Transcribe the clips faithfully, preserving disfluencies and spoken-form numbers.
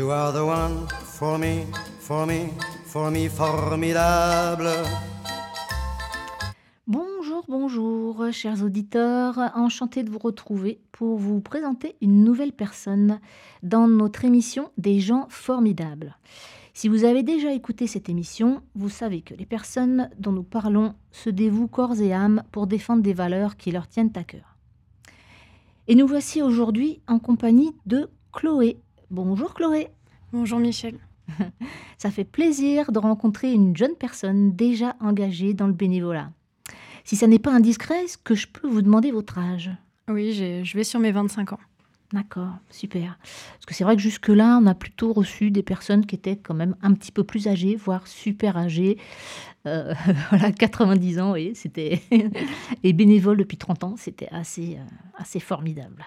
You are the one for me, for me, for me, formidable. Bonjour, bonjour, chers auditeurs, enchanté de vous retrouver pour vous présenter une nouvelle personne dans notre émission Des gens formidables. Si vous avez déjà écouté cette émission, vous savez que les personnes dont nous parlons se dévouent corps et âme pour défendre des valeurs qui leur tiennent à cœur. Et nous voici aujourd'hui en compagnie de Chloé. Bonjour Chloé. Bonjour Michel. Ça fait plaisir de rencontrer une jeune personne déjà engagée dans le bénévolat. Si ça n'est pas indiscret, est-ce que je peux vous demander votre âge ? Oui, j'ai, je vais sur mes vingt-cinq ans. D'accord, super. Parce que c'est vrai que jusque-là, on a plutôt reçu des personnes qui étaient quand même un petit peu plus âgées, voire super âgées. Euh, voilà, quatre-vingt-dix ans, oui, c'était... Et bénévole depuis trente ans, c'était assez, euh, assez formidable.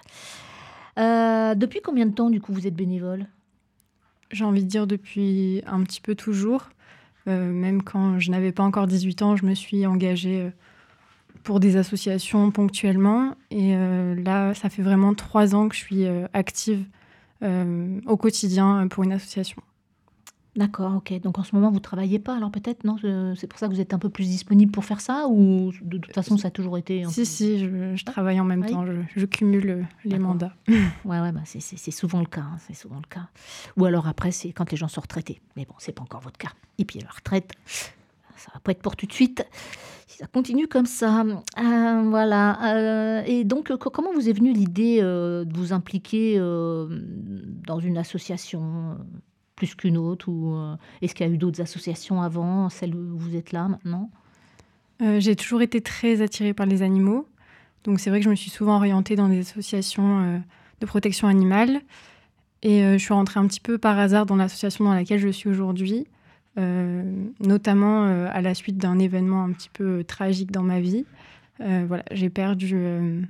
Euh, depuis combien de temps, du coup, vous êtes bénévole ? J'ai envie de dire depuis un petit peu toujours. Euh, même quand je n'avais pas encore dix-huit ans, je me suis engagée pour des associations ponctuellement. Et euh, là, ça fait vraiment trois ans que je suis euh, active euh, au quotidien pour une association. D'accord, ok. Donc en ce moment, vous ne travaillez pas, alors peut-être, non ? C'est pour ça que vous êtes un peu plus disponible pour faire ça ? Ou de toute façon, ça a toujours été... Un Si, peu... si, je, je travaille en même oui. temps. Je, je cumule les D'accord. mandats. Ouais, ouais, bah c'est, c'est, c'est souvent le cas. Hein, c'est souvent le cas. Ou alors après, c'est quand les gens sont retraités. Mais bon, c'est pas encore votre cas. Et puis la retraite, ça va pas être pour tout de suite. Si ça continue comme ça. Euh, voilà. Euh, et donc, euh, comment vous est venue l'idée euh, de vous impliquer euh, dans une association euh, plus qu'une autre, ou euh, est-ce qu'il y a eu d'autres associations avant, celle où vous êtes là maintenant ? euh, J'ai toujours été très attirée par les animaux. Donc c'est vrai que je me suis souvent orientée dans des associations euh, de protection animale. Et euh, je suis rentrée un petit peu par hasard dans l'association dans laquelle je suis aujourd'hui, euh, notamment euh, à la suite d'un événement un petit peu euh, tragique dans ma vie. Euh, voilà, j'ai perdu euh,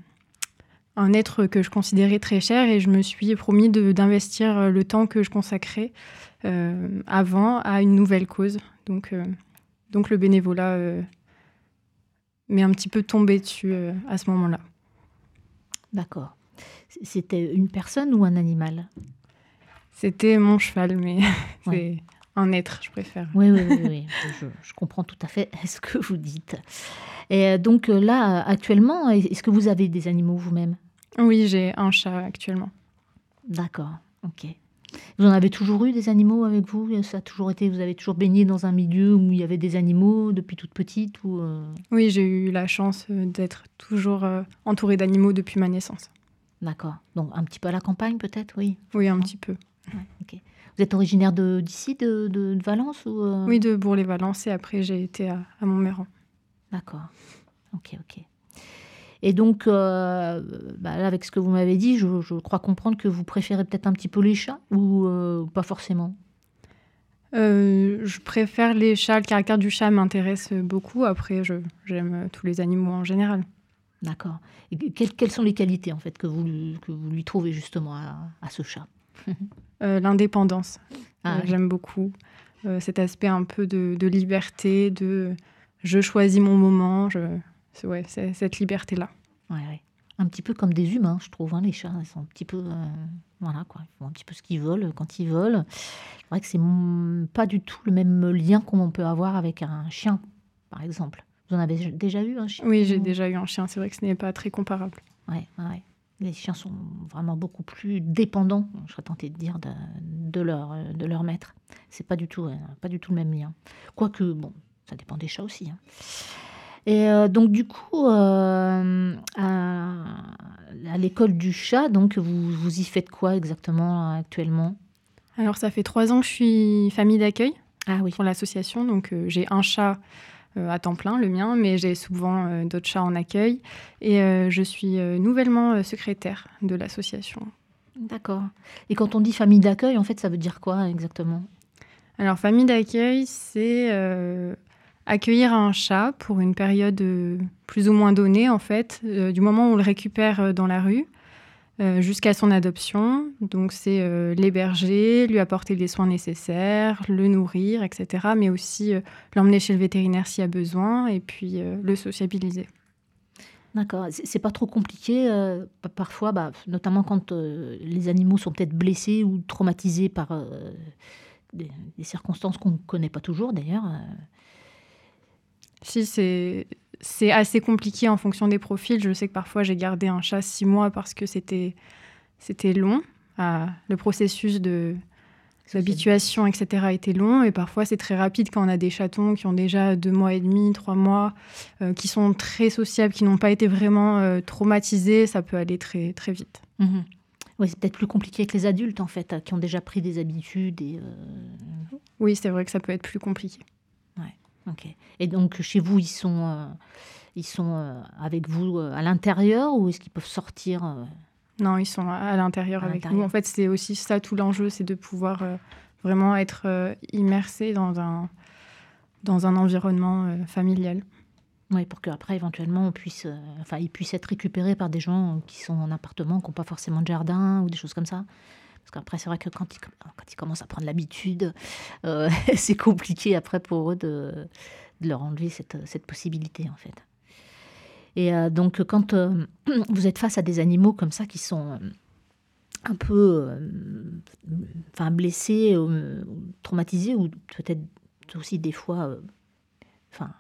un être que je considérais très cher et je me suis promis de, d'investir le temps que je consacrais euh, avant à une nouvelle cause. Donc, euh, donc le bénévolat euh, m'est un petit peu tombé dessus euh, à ce moment-là. D'accord. C'était une personne ou un animal ? C'était mon cheval, mais c'est Ouais. un être, je préfère. Oui, oui, oui, oui. Je, je comprends tout à fait ce que vous dites. Et donc là, actuellement, est-ce que vous avez des animaux vous-même ? Oui, j'ai un chat actuellement. D'accord, ok. Vous en avez toujours eu des animaux avec vous ? Ça a toujours été, vous avez toujours baigné dans un milieu où il y avait des animaux depuis toute petite ou euh... Oui, j'ai eu la chance d'être toujours euh, entourée d'animaux depuis ma naissance. D'accord. Donc un petit peu à la campagne peut-être, oui ? Oui, un petit peu. Ouais, ok. Vous êtes originaire de, d'ici, de, de, de Valence ou euh... Oui, de Bourg-les-Valence, et après j'ai été à, à Montméran. D'accord, ok, ok. Et donc, euh, bah là, avec ce que vous m'avez dit, je, je crois comprendre que vous préférez peut-être un petit peu les chats ou euh, pas forcément ? euh, Je préfère les chats. Le caractère du chat m'intéresse beaucoup. Après, je, j'aime tous les animaux en général. D'accord. Et quelles, quelles sont les qualités en fait que vous, que vous lui trouvez justement à, à ce chat ? euh, L'indépendance. Ah, euh, oui. J'aime beaucoup euh, cet aspect un peu de, de liberté, de je choisis mon moment. Je... C'est, ouais, c'est cette liberté-là. Ouais, ouais. Un petit peu comme des humains, je trouve. Hein, les chats, ils sont un petit peu, euh, voilà quoi, ils font un petit peu ce qu'ils veulent quand ils veulent. C'est vrai que c'est m- pas du tout le même lien qu'on peut avoir avec un chien, par exemple. Vous en avez déjà eu un chien ? Oui, j'ai déjà eu un chien. C'est vrai que ce n'est pas très comparable. Ouais, ouais. Les chiens sont vraiment beaucoup plus dépendants, je serais tentée de dire, de, de, leur, de leur maître. C'est pas du tout, euh, pas du tout le même lien. Quoique, bon, ça dépend des chats aussi. Hein. Et euh, donc, du coup, euh, à, à l'école du chat, donc, vous, vous y faites quoi exactement actuellement ? Alors, ça fait trois ans que je suis famille d'accueil ah, oui. pour l'association. Donc, euh, j'ai un chat euh, à temps plein, le mien, mais j'ai souvent euh, d'autres chats en accueil. Et euh, je suis euh, nouvellement euh, secrétaire de l'association. D'accord. Et quand on dit famille d'accueil, en fait, ça veut dire quoi exactement ? Alors, famille d'accueil, c'est euh, accueillir un chat pour une période euh, plus ou moins donnée, en fait, euh, du moment où on le récupère euh, dans la rue euh, jusqu'à son adoption. Donc, c'est euh, l'héberger, lui apporter les soins nécessaires, le nourrir, et cetera. Mais aussi euh, l'emmener chez le vétérinaire s'il y a besoin et puis euh, le sociabiliser. D'accord. C'est c'est pas trop compliqué, heu, pa parfois, bah, notamment quand, heu, les animaux sont peut-être blessés ou traumatisés par, heu, des des circonstances qu'on ne connaît pas toujours d'ailleurs, heu Si, c'est c'est assez compliqué en fonction des profils. Je sais que parfois j'ai gardé un chat six mois parce que c'était c'était long, à le processus de l'habituation et cetera était long et parfois c'est très rapide quand on a des chatons qui ont déjà deux mois et demi, trois mois, heu, qui sont très sociables, qui n'ont pas été vraiment, heu, traumatisés, ça peut aller très, très vite. Mmh. Ouais, c'est peut-être plus compliqué avec les adultes en fait, heu, qui ont déjà pris des habitudes et heu Oui, c'est vrai que ça peut être plus compliqué. ouais, OK. Et donc chez vous, ils sont, heu, ils sont, heu, avec vous, heu, à l'intérieur ou est-ce qu'ils peuvent sortir, heu, Non, ils sont à à l'intérieur à avec nous. En l'intérieur? fait, c'est aussi ça tout l'enjeu, c'est de pouvoir, heu, vraiment être, heu, immersé dans un dans un environnement, heu, familial. Oui, pour qu'après éventuellement on puisse, heu, enfin, ils puissent être récupérés par des gens qui sont en appartement, qui ont pas forcément de jardin ou des choses comme ça? Parce qu'après c'est vrai que quand ils com quand ils commencent à prendre l'habitude, heu, c'est compliqué après pour eux de de leur enlever cette, cette possibilité, en fait. Et heu, donc quand, hem, vous êtes face à des animaux comme ça qui sont, hem, un peu, hem, enfin blessés, heu, traumatisés ou peut-être aussi des fois, heu, enfin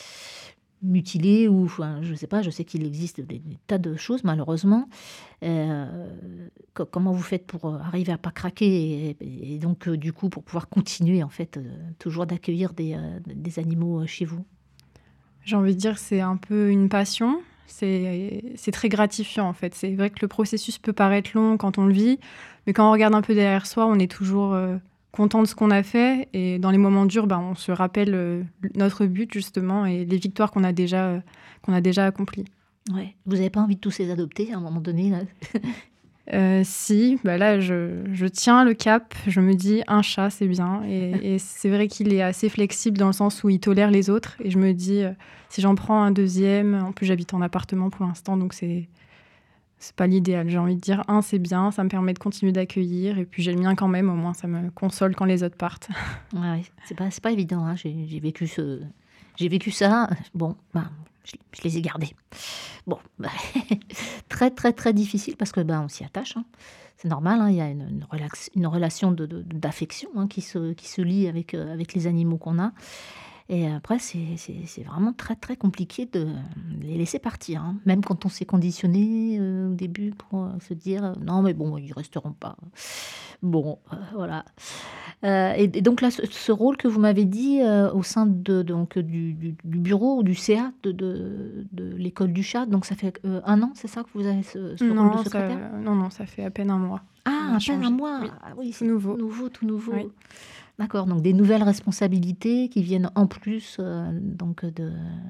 mutilés ou enfin je sais pas, je sais qu'il existe des des tas de choses malheureusement. Heu, co comment vous faites pour, heu, arriver à pas craquer et et donc heu, du coup pour pouvoir continuer en fait, heu, toujours d'accueillir des, heu, des animaux, heu, chez vous? J'ai envie de dire, c'est un peu une passion. C'est c'est très gratifiant, en fait. C'est vrai que le processus peut paraître long quand on le vit, mais quand on regarde un peu derrière soi, on est toujours, heu, content de ce qu'on a fait et dans les moments durs, ben, on se rappelle, heu, notre but justement et les victoires qu'on a déjà, heu, qu'on a déjà accomplies. Ouais. Vous avez pas envie de tous les adopter à un moment donné là? Heu, si, bah, là, je je tiens le cap. Je me dis: «Un chat, c'est bien» et et c'est vrai qu'il est assez flexible dans le sens où il tolère les autres et je me dis, heu: «Si j'en prends un deuxième», en plus, j'habite en appartement pour l'instant, donc c'est c'est pas l'idéal. J'ai envie de dire: «Un, c'est bien, ça me permet de continuer d'accueillir et puis j'ai le mien quand même, au moins ça me console quand les autres partent». Ouais, ouais, c'est pas c'est pas évident, hein. J'ai j'ai vécu ce j'ai vécu ça. Bon, ben, je je les ai gardés. Bon, bah, très, très, très difficile parce que, ben, on s'y attache, hein. C'est normal, hein, il y a une une relax une relation de de d'affection, hein, qui se qui se lie avec, heu, avec les animaux qu'on a. Et après, c'est c'est c'est vraiment très, très compliqué de les laisser partir, hein. Même quand on s'est conditionné, heu, au début pour, heu, se dire, heu: «Non mais bon, ils resteront pas». Bon, heu, voilà. Heu et et donc là, ce ce rôle que vous m'avez dit, heu, au sein de donc du du du bureau ou du C A de de de l'école du chat, donc ça fait, heu, un an, c'est ça que vous avez ce ce rôle de Non, ça secrétaire? non, non, ça fait à peine un mois qu'on Ah, a à peine un changé. mois! Oui, Ah oui, tout c'est tout nouveau. nouveau, tout nouveau. Oui. D'accord, donc des nouvelles responsabilités qui viennent en plus, heu, donc de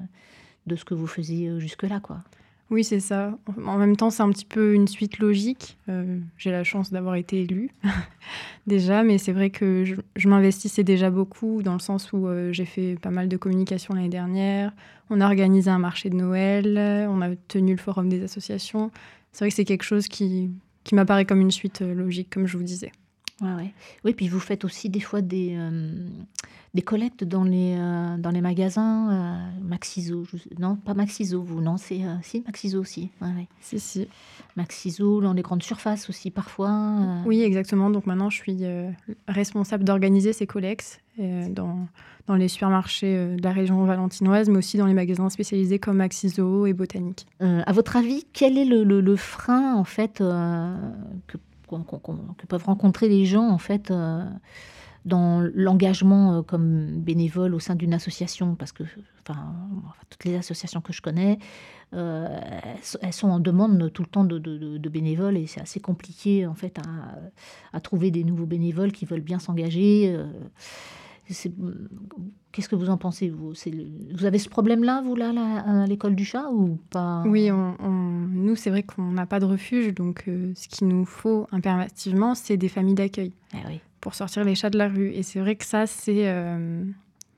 de ce que vous faisiez, heu, jusque-là, quoi. Oui, c'est ça. En en même temps, c'est un petit peu une suite logique. Heu, j'ai la chance d'avoir été élue déjà, mais c'est vrai que je je m'investissais déjà beaucoup dans le sens où, heu, j'ai fait pas mal de communication l'année dernière. On a organisé un marché de Noël, heu, on a tenu le forum des associations. C'est vrai que c'est quelque chose qui qui m'apparaît comme une suite, heu, logique, comme je vous disais. Ouais, ouais. Oui, puis vous faites aussi des fois des, hem, des collectes dans les, heu, dans les magasins, heu, Maxiso, je sais non, pas Maxiso vous, non, c'est, heu, si Maxiso aussi, ouais, ouais. Si, si. Maxiso, dans les grandes surfaces aussi parfois, heu, Oui, exactement. Donc maintenant, je suis, heu, responsable d'organiser ces collectes, heu, dans dans les supermarchés, heu, de la région valentinoise, mais aussi dans les magasins spécialisés comme Maxiso et Botanique. heu, à votre avis, quel est le le le frein en fait, heu, que qu'on qu'on qu'on que peuvent rencontrer les gens en fait, heu, dans l'engagement, heu, comme bénévole au sein d'une association? Parce que, enfin, toutes les associations que je connais, heu, elles s elles sont en demande tout le temps de de de de bénévoles et c'est assez compliqué en fait à à trouver des nouveaux bénévoles qui veulent bien s'engager, heu, c'est mmh, qu'est-ce que vous en pensez vous? C'est le vous avez ce problème-là vous là, là, à l'école du chat ou pas? Oui, on on nous, c'est vrai qu'on n'a pas de refuge, donc heu, ce qu'il nous faut impérativement, c'est des familles d'accueil Eh oui. pour sortir les chats de la rue et c'est vrai que ça, c'est, hem,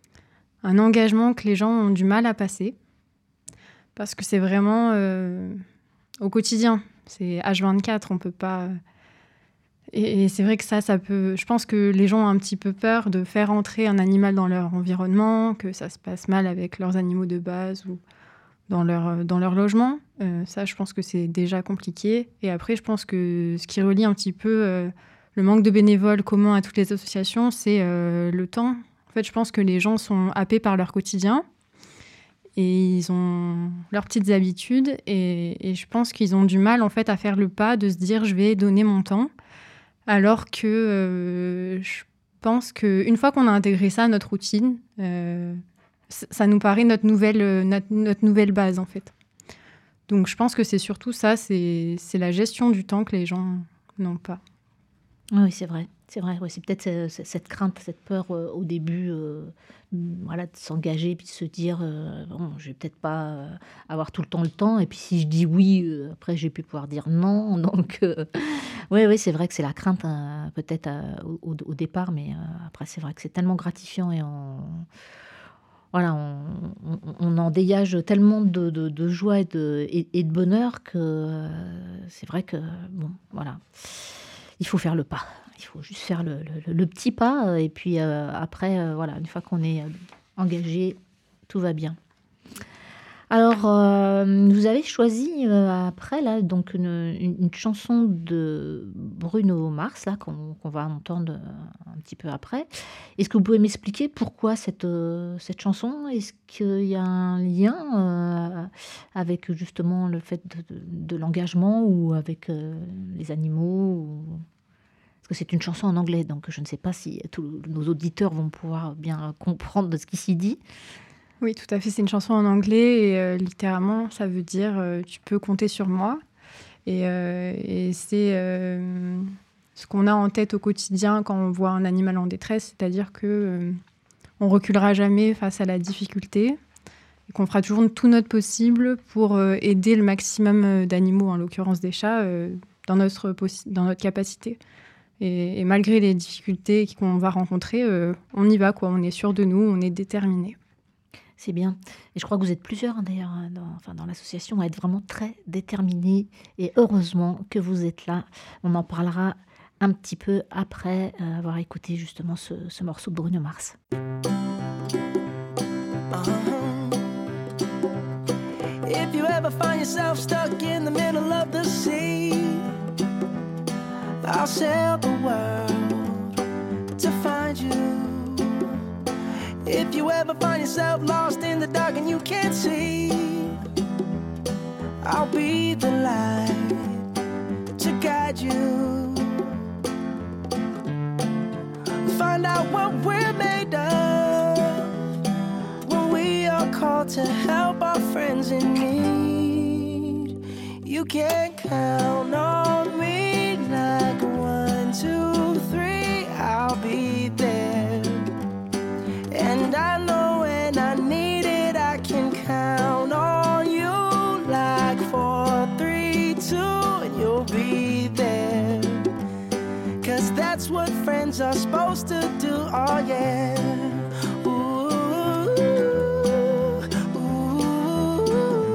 un engagement que les gens ont du mal à passer parce que c'est vraiment, heu, au quotidien. C'est H vingt-quatre, on peut pas et et c'est vrai que ça, ça peut je pense que les gens ont un petit peu peur de faire entrer un animal dans leur environnement, que ça se passe mal avec leurs animaux de base ou dans leur, dans leur logement. Euh, ça, je pense que c'est déjà compliqué. Et après, je pense que ce qui relie un petit peu euh, le manque de bénévoles commun à toutes les associations, c'est euh, le temps. En fait, je pense que les gens sont happés par leur quotidien et ils ont leurs petites habitudes. Et, et je pense qu'ils ont du mal, en fait, à faire le pas de se dire « je vais donner mon temps ». Alors que euh, je pense qu'une fois qu'on a intégré ça à notre routine, euh, ça nous paraît notre nouvelle, notre, notre nouvelle base, en fait. Donc, je pense que c'est surtout ça, c'est, c'est la gestion du temps que les gens n'ont pas. Oui, c'est vrai. C'est vrai, ouais, c'est peut-être euh, cette crainte, cette peur euh, au début, euh, voilà, de s'engager, puis de se dire, euh, bon, je vais peut-être pas euh, avoir tout le temps le temps, et puis si je dis oui, euh, après, je vais plus pouvoir dire non. Donc, euh, oui, oui, c'est vrai que c'est la crainte, hein, peut-être euh, au, au départ, mais euh, après, c'est vrai que c'est tellement gratifiant et on... Voilà, on, on, on en dégage tellement de, de, de joie et de, et, et de bonheur que euh, c'est vrai que, bon, voilà, il faut faire le pas. Il faut juste faire le, le, le petit pas. Et puis euh, après, euh, voilà, une fois qu'on est engagé, tout va bien. Alors, euh, vous avez choisi euh, après, là, donc une, une, une chanson de Bruno Mars, là, qu'on, qu'on va entendre un petit peu après. Est-ce que vous pouvez m'expliquer pourquoi cette, euh, cette chanson ? Est-ce qu'il y a un lien euh, avec justement le fait de, de, de l'engagement ou avec euh, les animaux ou... Parce que c'est une chanson en anglais, donc je ne sais pas si tous nos auditeurs vont pouvoir bien comprendre de ce qui s'y dit. Oui, tout à fait. C'est une chanson en anglais et euh, littéralement, ça veut dire euh, « tu peux compter sur moi ». Et, euh, et c'est euh, ce qu'on a en tête au quotidien quand on voit un animal en détresse, c'est-à-dire qu'on euh, ne reculera jamais face à la difficulté et qu'on fera toujours tout notre possible pour euh, aider le maximum d'animaux, en l'occurrence des chats, euh, dans, notre possi- dans notre capacité. Et, et malgré les difficultés qu'on va rencontrer, euh, on y va, quoi. On est sûr de nous, on est déterminé. C'est bien. Et je crois que vous êtes plusieurs, d'ailleurs, dans, enfin, dans l'association, à être vraiment très déterminés. Et heureusement que vous êtes là. On en parlera un petit peu après euh, avoir écouté justement ce, ce morceau de Bruno Mars. Uh-huh. If you ever find yourself stuck in the middle of the sea, I'll sail the world to find you. If you ever find yourself lost in the dark and you can't see, I'll be the light to guide you. Find out what we're made of when we are called to help our friends in need. You can count on me like one, two, three, I'll be there. And I know when I need it, I can count on you like four, three, two, and you'll be there. Cause that's what friends are supposed to do, oh yeah. Ooh, ooh,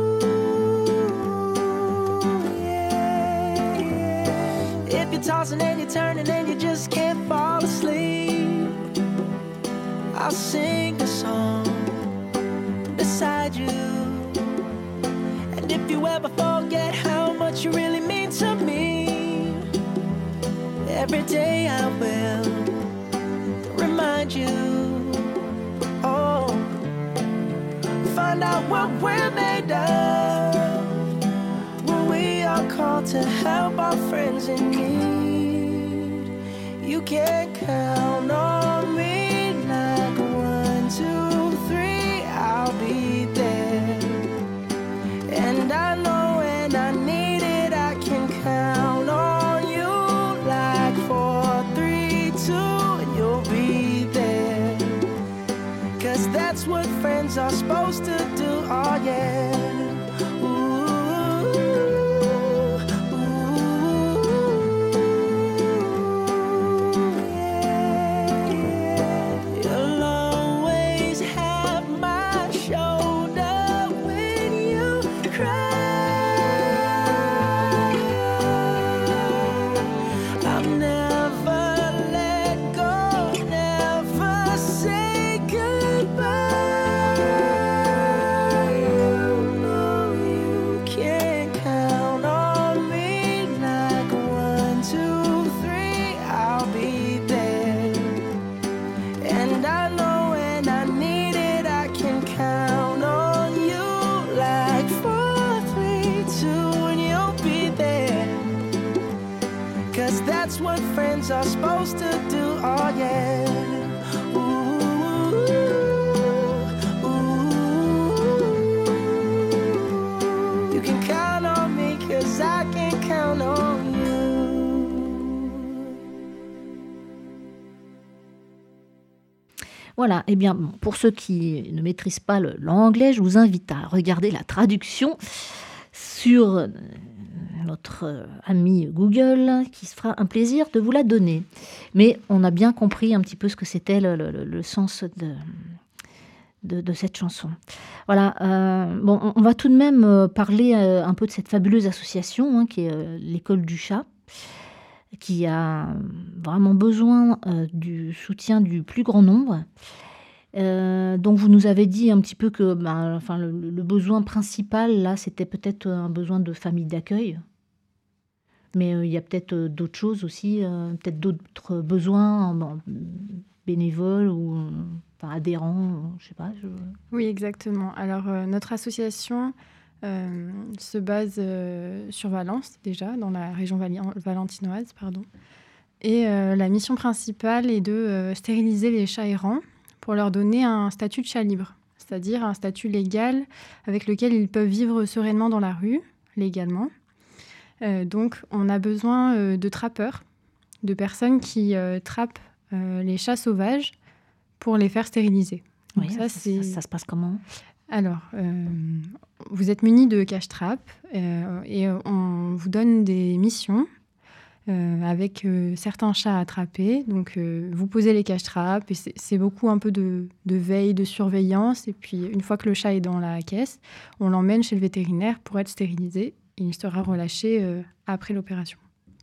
yeah, yeah. If you're tossing and you're turning and you just can't fall asleep, I'll sing a song beside you. And if you ever forget how much you really mean to me, every day I will remind you. Oh, find out what we're made of when we are called to help our friends in need. You can count on me. Two, three, I'll be there. And I know when I need it, I can count on you like four, three, two, and you'll be there. Cause that's what friends are supposed to do, oh yeah. Goodbye. that's what friends are supposed to do. Oh yeah. Ooh, ooh. You can count on me 'cause I can count on you. Voilà, eh bien, pour ceux qui ne maîtrisent pas le- l'anglais, je vous invite à regarder la traduction sur euh, notre euh, ami Google, qui se fera un plaisir de vous la donner. Mais on a bien compris un petit peu ce que c'était le, le- le- le sens de, de, de cette chanson. Voilà, euh, bon, on- on va tout de même euh, parler euh, un peu de cette fabuleuse association hein, qui est euh, l'École du chat, qui a vraiment besoin euh, du soutien du plus grand nombre. Euh, donc vous nous avez dit un petit peu que ben, enfin, le, le besoin principal, là, c'était peut-être un besoin de famille d'accueil. Mais euh, il y a peut-être euh, d'autres choses aussi, euh, peut-être d'autres besoins bon, bénévoles ou euh, enfin, adhérents, je sais pas. Je... Oui, exactement. Alors, euh, notre association euh, se base euh, sur Valence, déjà, dans la région vali- valentinoise. Pardon. Et euh, la mission principale est de euh, stériliser les chats errants pour leur donner un statut de chat libre, c'est-à-dire un statut légal avec lequel ils peuvent vivre sereinement dans la rue, légalement. Euh, donc, on a besoin euh, de trappeurs, de personnes qui euh, trappent euh, les chats sauvages pour les faire stériliser. Donc Oui, ça, ça, c'est... ça- ça se passe comment? Alors, euh, vous êtes munis de cache-trappe euh, et on vous donne des missions euh, avec euh, certains chats à attraper. Donc, euh, vous posez les cache-trappes et c'est, c'est beaucoup un peu de, de veille, de surveillance. Et puis, une fois que le chat est dans la caisse, on l'emmène chez le vétérinaire pour être stérilisé. Et il sera relâché euh, après l'opération.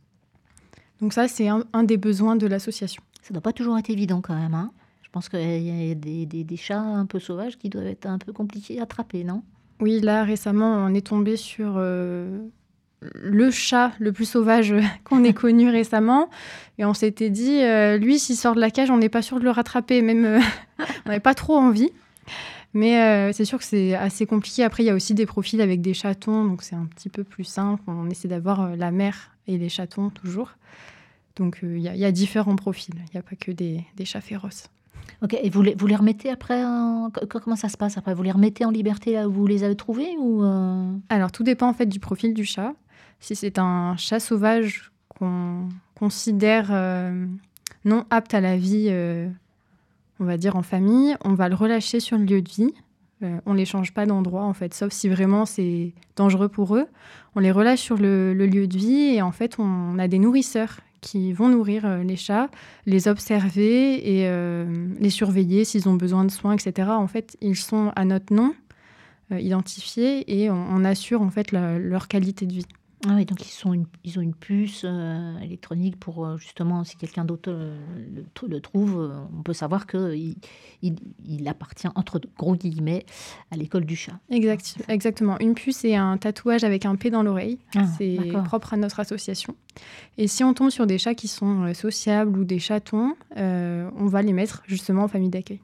Donc ça, c'est un, un des besoins de l'association. Ça doit pas toujours être évident quand même, hein. Je pense qu'il y a des, des- des chats un peu sauvages qui doivent être un peu compliqués à attraper, non? Oui, là, récemment, on est tombé sur euh, le chat le plus sauvage qu'on ait connu récemment. Et on s'était dit, euh, lui, s'il sort de la cage, on n'est pas sûr de le rattraper. Même, euh, on n'avait pas trop envie. Mais euh, c'est sûr que c'est assez compliqué. Après, il y a aussi des profils avec des chatons. Donc, c'est un petit peu plus simple. On essaie d'avoir euh, la mère et les chatons, toujours. Donc, euh, il y, a- il y a différents profils. Il n'y a pas que des, des chats féroces. Ok, et vous les, vous les remettez après en- co- Comment ça se passe après? Vous les remettez en liberté là où vous les avez trouvés ou euh, Alors, tout dépend en fait du profil du chat. Si c'est un chat sauvage qu'on considère euh, non apte à la vie, euh, on va dire en famille, on va le relâcher sur le lieu de vie. Euh, on les change pas d'endroit en fait, sauf si vraiment c'est dangereux pour eux. On les relâche sur le, le lieu de vie et en fait on a des nourrisseurs qui vont nourrir euh, les chats, les observer et euh, les surveiller s'ils ont besoin de soins, et cetera. En fait, ils sont à notre nom euh, identifiés et on, on assure en fait la- leur qualité de vie. Ah oui, donc ils, sont une- ils ont une puce euh, électronique pour euh, justement, si quelqu'un d'autre euh, le, tr- le trouve, euh, on peut savoir qu'il il, il appartient, entre gros guillemets, à l'école du chat. Exact, exactement. Une puce et un tatouage avec un P dans l'oreille. Ah, c'est d'accord. propre à notre association. Et si on tombe sur des chats qui sont euh, sociables ou des chatons, euh, on va les mettre justement en famille d'accueil.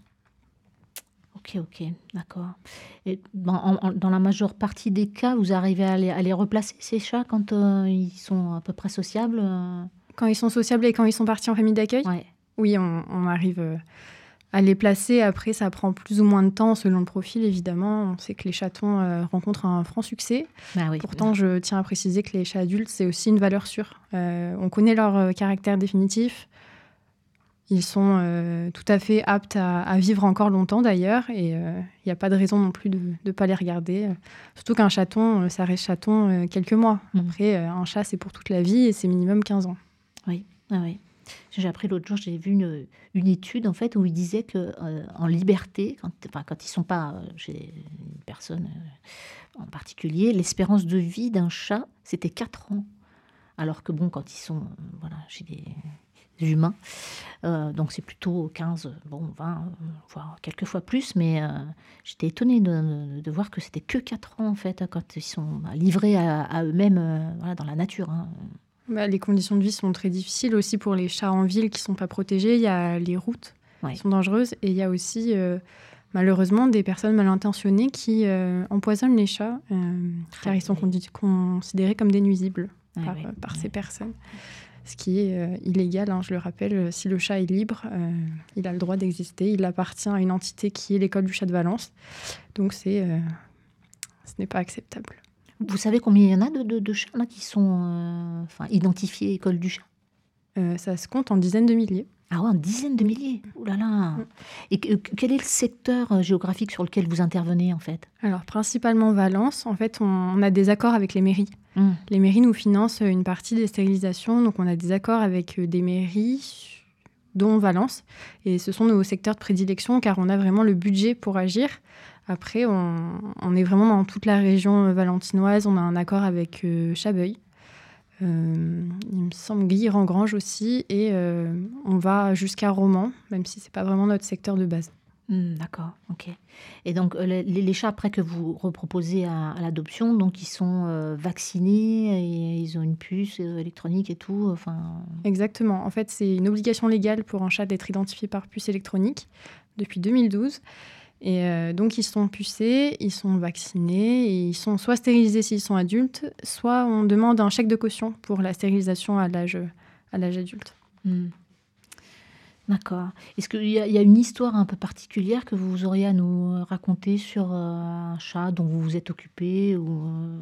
Ok, ok, d'accord. Et dans, en- en- dans la majeure partie des cas, vous arrivez à les, à les replacer, ces chats, quand euh, ils sont à peu près sociables euh, Quand ils sont sociables et quand ils sont partis en famille d'accueil, ouais. oui, on, on arrive euh, à les placer. Après, ça prend plus ou moins de temps selon le profil, évidemment. On sait que les chatons euh, rencontrent un franc succès. Bah oui. Pourtant, je tiens à préciser que les chats adultes, c'est aussi une valeur sûre. Euh, on connaît leur euh, caractère définitif. Ils sont euh, tout à fait aptes à, à vivre encore longtemps, d'ailleurs. Et il n'y a pas de raison non plus de ne pas les regarder. Euh, surtout qu'un chaton, euh, ça reste chaton euh, quelques mois. Mm. Après, euh, un chat, c'est pour toute la vie et c'est minimum quinze ans. Oui, ah oui. J'ai appris l'autre jour, j'ai vu une, une étude en fait où il disait que euh, en liberté, quand, enfin, quand ils sont pas euh, chez une personne euh, en particulier, l'espérance de vie d'un chat c'était quatre ans, alors que bon, quand ils sont euh, voilà chez des humains, euh, donc c'est plutôt quinze, bon vingt, euh, voire quelques fois plus, mais euh, j'étais étonnée de, de voir que c'était que quatre ans en fait quand ils sont livrés à, à eux-mêmes euh, voilà, dans la nature. Hein. Bah, les conditions de vie sont très difficiles aussi pour les chats en ville qui ne sont pas protégés. Il y a les routes Ouais. qui sont dangereuses et il y a aussi euh, malheureusement des personnes mal intentionnées qui euh, empoisonnent les chats euh, car Ah, ils sont oui. condi- considérés comme des nuisibles Ah, par, oui, par oui. ces personnes. ce qui est euh, illégal, hein, je le rappelle. Si le chat est libre, euh, il a le droit d'exister. Il appartient à une entité qui est l'école du chat de Valence. Donc c'est, euh, ce n'est pas acceptable. Vous savez combien il y en a de, de, de chats là, qui sont euh, enfin, identifiés école du chat? euh, Ça se compte en dizaines de milliers. Ah ouais, une dizaine de milliers. Ouh là là. Et que- quel est le secteur euh, géographique sur lequel vous intervenez en fait? Alors, principalement Valence. En fait, on, on a des accords avec les mairies. Hum. Les mairies nous financent une partie des stérilisations. Donc, on a des accords avec euh, des mairies, dont Valence. Et ce sont nos secteurs de prédilection, car on a vraiment le budget pour agir. Après, on, on est vraiment dans toute la région valentinoise. On a un accord avec euh, Chabeuil. Euh, il me semble Guilherand-Grange aussi. Et euh, on va jusqu'à Romans, même si ce n'est pas vraiment notre secteur de base. Hum, d'accord, ok. Et donc euh, les, les chats après que vous reproposez à, à l'adoption, donc ils sont euh, vaccinés, et ils ont une puce euh, électronique et tout. Enfin, Exactement. En fait, c'est une obligation légale pour un chat d'être identifié par puce électronique depuis deux mille douze. Et euh, donc, ils sont pucés, ils sont vaccinés, et ils sont soit stérilisés s'ils sont adultes, soit on demande un chèque de caution pour la stérilisation à l'âge, à l'âge adulte. hum. D'accord. Est-ce qu'il y a, il y a une histoire un peu particulière que vous auriez à nous raconter sur euh, un chat dont vous vous êtes occupé, ou, euh,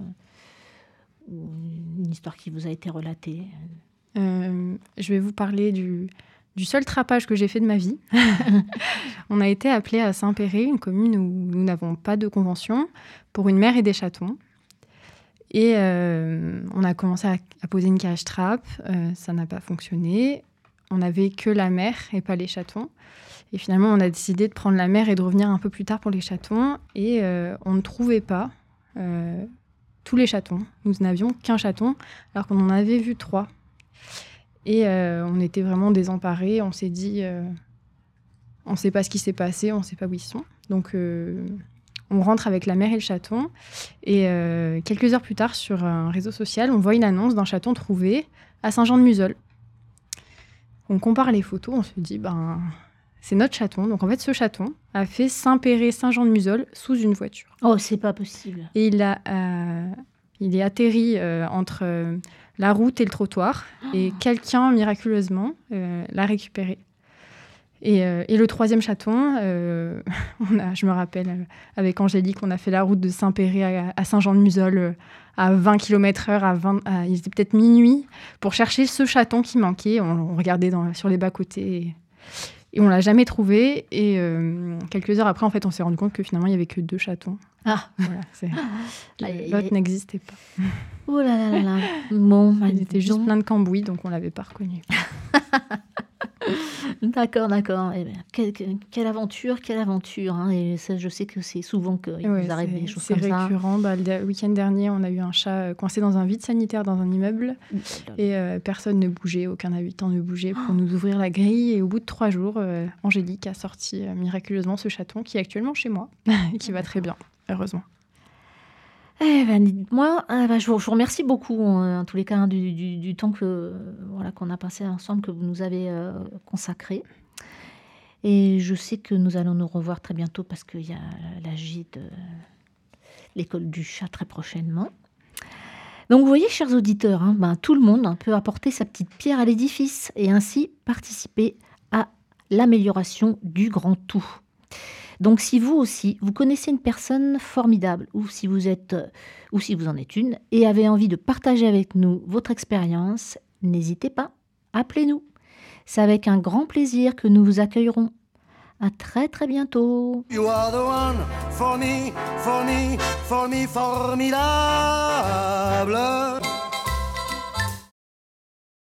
ou une histoire qui vous a été relatée? Euh, je vais vous parler du, du seul trapage que j'ai fait de ma vie. On a été appelés à Saint-Péray, une commune où nous n'avons pas de convention, pour une mère et des chatons. Et euh, on a commencé à, à poser une cage trap. Euh, ça n'a pas fonctionné. On n'avait que la mère et pas les chatons. Et finalement, on a décidé de prendre la mère et de revenir un peu plus tard pour les chatons. Et euh, on ne trouvait pas euh, tous les chatons. Nous n'avions qu'un chaton, alors qu'on en avait vu trois. Et euh, on était vraiment désemparés. On s'est dit, euh, on ne sait pas ce qui s'est passé, on ne sait pas où ils sont. Donc, euh, on rentre avec la mère et le chaton. Et euh, quelques heures plus tard, sur un réseau social, on voit une annonce d'un chaton trouvé à Saint-Jean-de-Museul. On compare les photos, on se dit, ben, c'est notre chaton. Donc, en fait, ce chaton a fait Saint-Péray-Saint-Jean-de-Museul sous une voiture. Oh, c'est pas possible. Et il, a, euh, il est atterri euh, entre euh, la route et le trottoir. Et quelqu'un, miraculeusement, euh, l'a récupéré. Et, euh, et le troisième chaton, euh, on a, je me rappelle, euh, avec Angélique, on a fait la route de Saint-Péray à, à Saint-Jean-de-Museul euh, à vingt kilomètres heure, à vingt, à, il était peut-être minuit, pour chercher ce chaton qui manquait. On, on regardait dans, sur les bas-côtés et, et on ne l'a jamais trouvé. Et euh, quelques heures après, en fait, on s'est rendu compte que finalement, il n'y avait que deux chatons. Ah, Voilà, c'est, Aïe, aïe, l'autre aïe. n'existait pas. Oh là là là là. Bon, bah, Il était juste donc- plein de cambouis, donc on ne l'avait pas reconnu. D'accord, d'accord. Eh ben, quelle, quelle- quelle aventure, quelle aventure. Hein. Et ça, je sais que c'est souvent qu'il Ouais, vous arrive c'est, des choses c'est comme ça. récurrent. Bah, le le week-end dernier, on a eu un chat euh, coincé dans un vide sanitaire dans un immeuble. Et euh, personne ne bougeait, aucun habitant ne bougeait pour nous ouvrir la grille. Et au bout de trois jours, euh, Angélique a sorti euh, miraculeusement ce chaton qui est actuellement chez moi et qui va très bien, heureusement. Eh ben, dites-moi, eh ben, je, vous, je vous remercie beaucoup, euh, en tous les cas, hein, du, du- du temps que, euh, voilà, qu'on a passé ensemble, que vous nous avez euh, consacré. Et je sais que nous allons nous revoir très bientôt parce qu'il y a la J de l'école du chat très prochainement. Donc vous voyez, chers auditeurs, hein, ben, tout le monde hein, peut apporter sa petite pierre à l'édifice et ainsi participer à l'amélioration du grand tout. Donc si vous aussi, vous connaissez une personne formidable, ou si vous êtes, euh, ou si vous en êtes une, et avez envie de partager avec nous votre expérience, n'hésitez pas, appelez-nous. C'est avec un grand plaisir que nous vous accueillerons. À très très bientôt. You are the one for me, for me, for me, formidable.